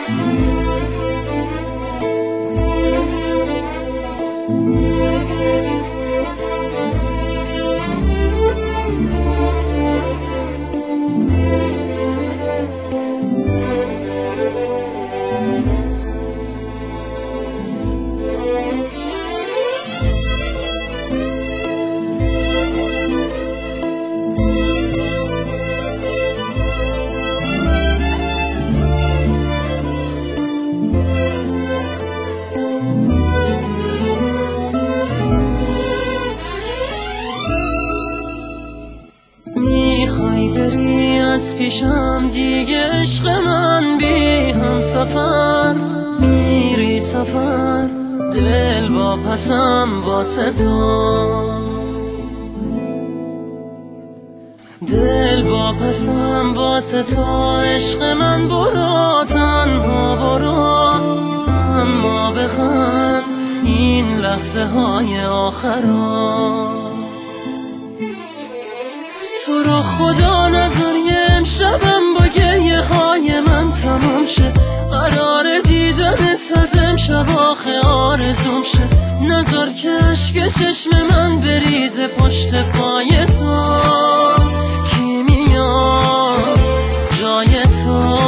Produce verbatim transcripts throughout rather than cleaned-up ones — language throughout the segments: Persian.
میخوای بری از پیشم دیگه عشق من، بی هم سفر میری سفر، دل با پسم واسه تو، دل با پسم واسه تو. عشق من برو تنها برو، اما بخند این لحظه های آخرا. تو رو خدا نذار یه امشبم با گریه های من تمام شه، قرار دیدنت از امشب آخه آرزوم شه. نذار که عشق چشم من بریزه پشت پای تو، کی میاد جای تو.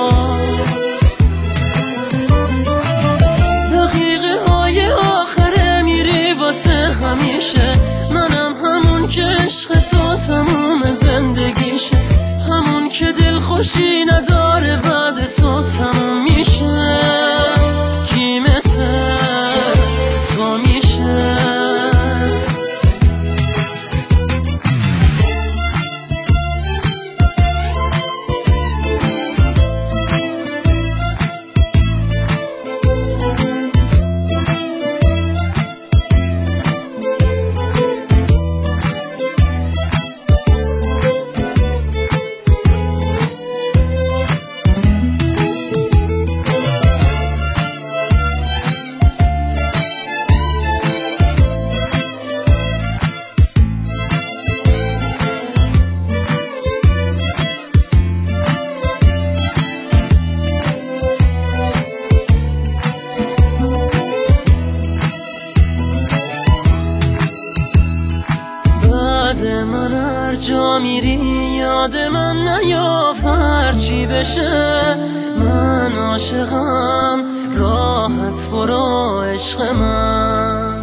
دقیقه های آخره میری واسه همیشه، منم همون که عشق تو تموم زندگیشه، همون که دل خوشی نداره بعد تو تموم میشه. کی مثل تو میشه؟ من هر جا میری یاد من نیاف، هرچی بشه من عاشقم، راحت برو عشق من.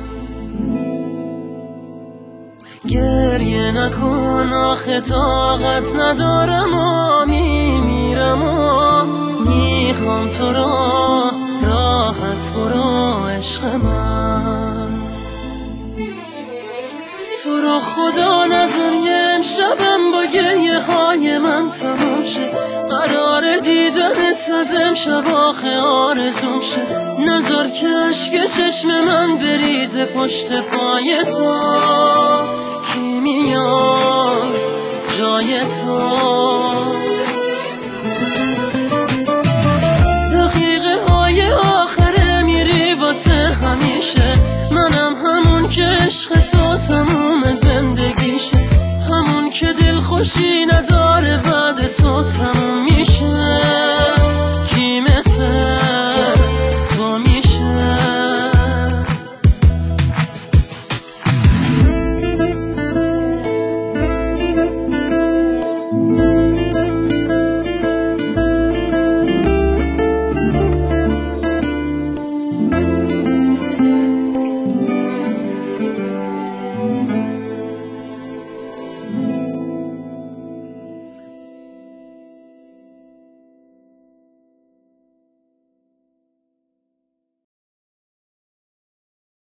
گریه نکن آخه طاقت ندارم و میمیرم و میخوام تو رو، راحت برو عشق من. تو رو خدا نذار یه امشبم با گریه های من تمام شه، قرار دیدنت از امشب آخه آرزوم شه. نذار که عشق چشم من بریزه پشت پای تو، کی میاد جای تو. دقیقه های آخره میری واسه همیشه، منم همون که عشق تو تموم زندگیشه، همون که دل خوشی نداره بعد تو تموم